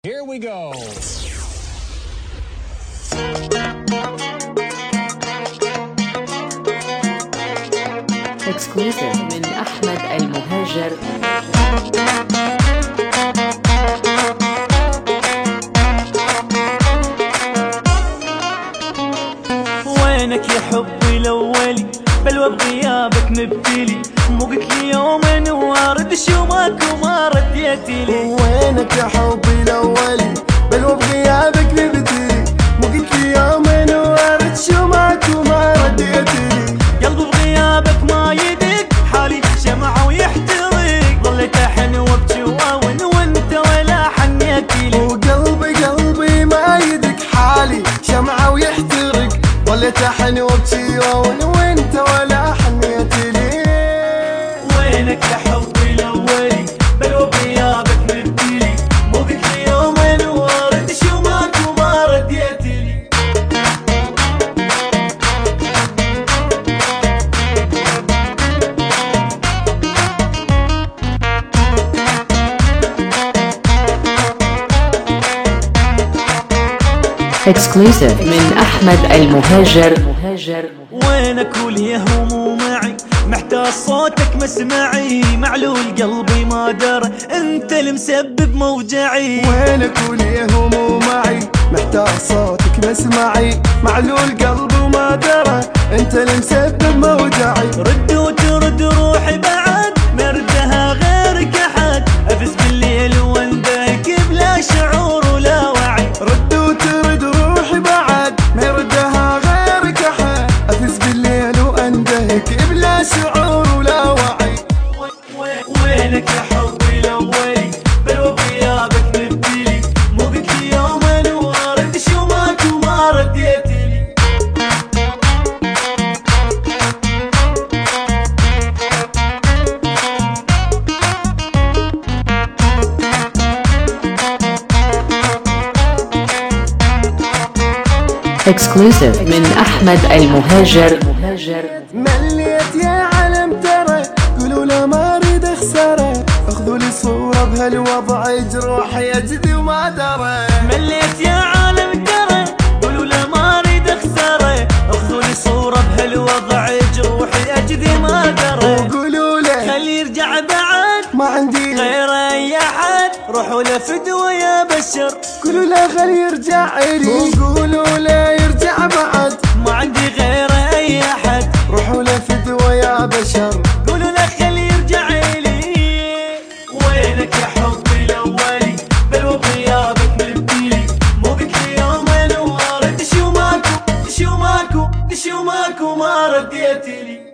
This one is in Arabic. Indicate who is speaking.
Speaker 1: Here we go.
Speaker 2: Exclusive من أحمد المهاجر.
Speaker 3: وينك يا حبي الأولي بلوى بغيابك مبتلي مو قلت لي يوم وارد شومك وما رديت لي.
Speaker 4: وينك يا حبي الأولي بلوى بغيابك مبتلي مو قلت لي يوم وارد شومك وما رديت لي.
Speaker 3: قلبي بغيابك ما يدق حالي شمع ويحترق ظليت أحن وابكي واون وانت ولا حنيت لي.
Speaker 4: وقلبي ما يدق حالي شمعة ويحترق ظليت أحن وابكي واون وانت ولا حنيت لي.
Speaker 3: وينك يا حبي الأولي بلوى بغيابك مبتلي مو قلت لي يوم وارد شومك وما رديت لي.
Speaker 2: Exclusive من أحمد المهاجر.
Speaker 3: وينك واليهم معي محتاج صوتك مسمعي معلول قلبي ما درى انت المسبب موجعي.
Speaker 4: وينك واليهم معي محتاج صوتك مسمعي معلول قلبي وما درى انت المسبب موجعي.
Speaker 3: رد وترد روحي بعد مردها غيرك احد افز بالليل واندهك بلا شعور ولا وعي.
Speaker 4: رد وترد روحي بعد مردها غيرك احد افز بالليل واندهك بلا شعور ولا وعي.
Speaker 3: وينك يا حبي الاولي بلوى بغيابك مبتلي مو قلت لي يوم وارد شومك وما رديت لي.
Speaker 2: Exclusive من أحمد المهاجر.
Speaker 4: مليت يا علم ترى قولوا له ما اريد اخسره اخذوا لي صوره بهالوضع جروحي اجدي وما درى.
Speaker 3: مليت يا عالم ترى قولوا له ما اريد اخسره اخذوا لي صوره بهالوضع جروحي اجدي ما درى.
Speaker 4: وقولوا له
Speaker 3: خلي يرجع بعد
Speaker 4: ما عندي
Speaker 3: غير اي احد روحوا له فدوه يا بشر.
Speaker 4: قولوا له خلي يرجع لي وقولوا له يرجع بعد
Speaker 3: ما عندي غير اي احد
Speaker 4: روحوا له فدوه يا بشر.
Speaker 3: قولوا له خلي يرجع لي. وينك يا حبي الاولي بلوى بغيابك مبتلي مو قلت لي يوم وارد شومك وما رديت لي.